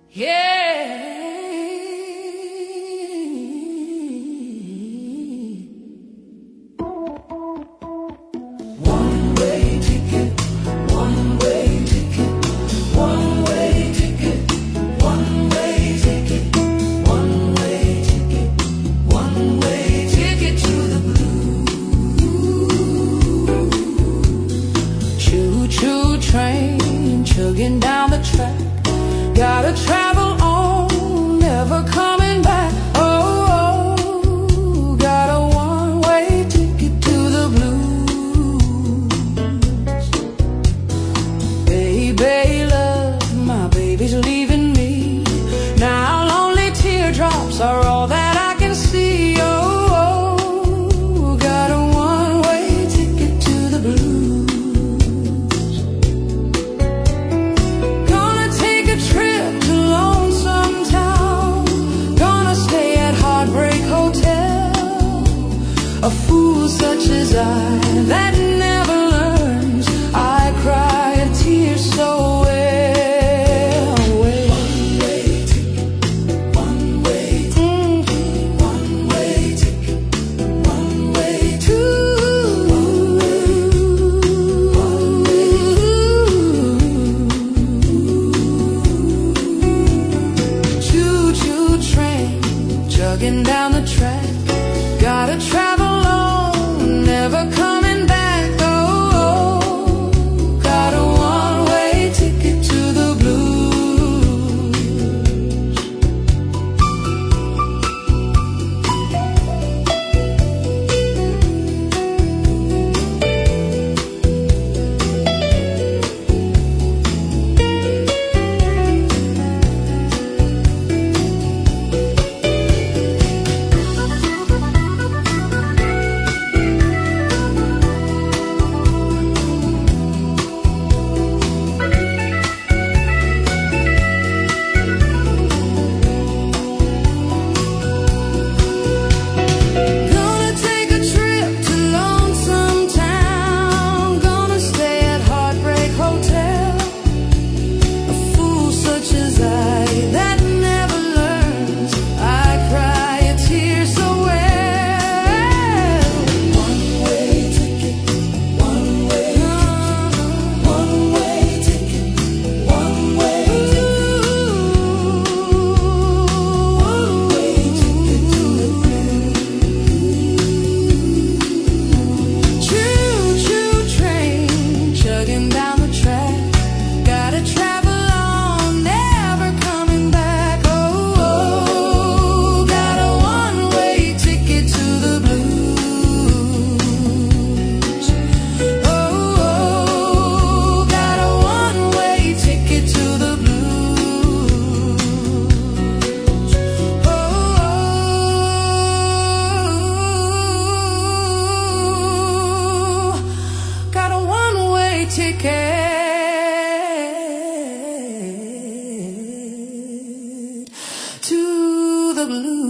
Yeah. One-way ticket, one-way ticket, one-way ticket, one-way ticket, one-way ticket, one-way ticket to the blue. Choo-choo train chugging down the track. Gotta travel on, never coming back. Oh, oh, got a one-way ticket to the blues. Baby, love, my baby's leaving me. Now lonely teardrops are all that I can see. Oh, oh, got a one-way ticket to the blues. A fool such as I, that never learns. I cry a tear so well. One-way ticket, one-way ticket, one-way ticket, one-way to choo-choo train chugging down the track. Gotta travel on, never coming back. Oh, oh, got a one-way ticket to the ticket to the blue.